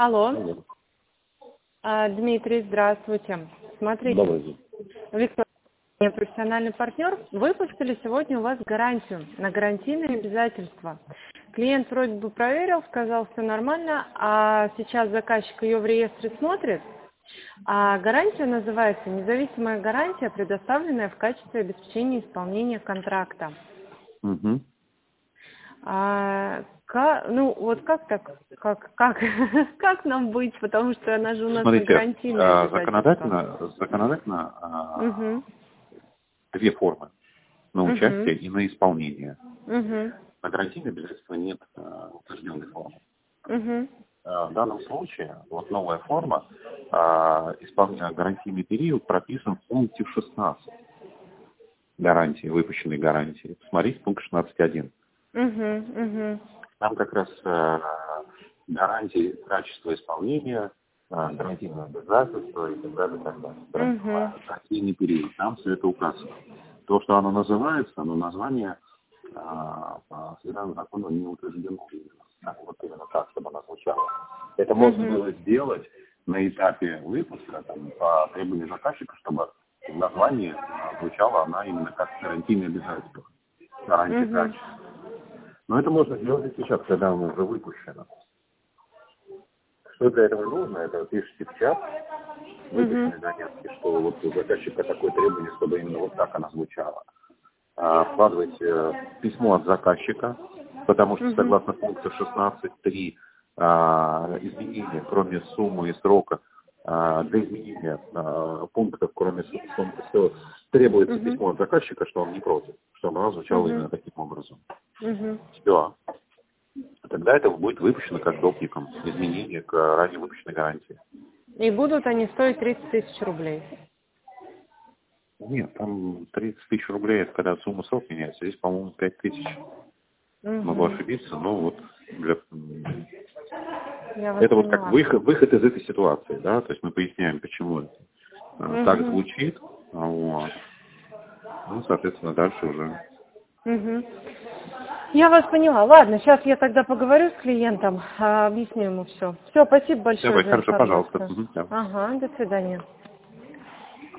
Алло. Алло. Дмитрий, здравствуйте. Смотрите, Добрый день. Виктория, профессиональный партнер, выпустили сегодня у вас гарантию на гарантийные обязательства. Клиент вроде бы проверил, сказал, все нормально, а сейчас заказчик ее в реестре смотрит, а гарантия называется «Независимая гарантия, предоставленная в качестве обеспечения исполнения контракта». Угу. Как так? Как нам быть? Потому что она же у нас на Смотрите, гарантийное обязательство. законодательно Угу. две формы. На участие и на исполнение. Угу. На гарантийное обязательство нет утвержденной формы. Угу. В данном случае вот новая форма, гарантийный период прописан в пункте 16 гарантии, выпущенной гарантии. Посмотрите пункт 16.1. Угу. Там как раз гарантии качества исполнения, гарантийное обязательство и так далее, так далее. Гарантийный период. Там все это указано. То, что оно называется, название по федеральному закону не утверждено. Вот именно так, чтобы оно звучало. Это можно было сделать на этапе выпуска, по требованию заказчика, чтобы в названии звучала она именно как гарантийное обязательство. Гарантия качества. Но это можно сделать и сейчас, когда оно уже выпущено. Что для этого нужно? Это вы пишете в чат, выпущенной заметки, что вот у заказчика такое требование, чтобы именно вот так она звучала. Вкладывайте письмо от заказчика, потому что согласно пункту 16.3 изменения, кроме суммы и срока, для изменения пунктов, кроме суммы, требуется письмо от заказчика, что он не против, чтобы оно звучало именно таким образом. Все. Тогда это будет выпущено как допником изменения к ранее выпущенной гарантии. И будут они стоить 30 тысяч рублей? Нет, там 30 тысяч рублей, это когда сумма срок меняется. Здесь, по-моему, 5 тысяч. Могу ошибиться, но вот это вот как выход из этой ситуации, да, то есть мы поясняем, почему это так звучит, вот. Ну, соответственно, дальше уже. Я вас поняла. Ладно, сейчас я тогда поговорю с клиентом, объясню ему все. Все, спасибо большое Давай, за хорошо, информацию. пожалуйста. Ага, до свидания.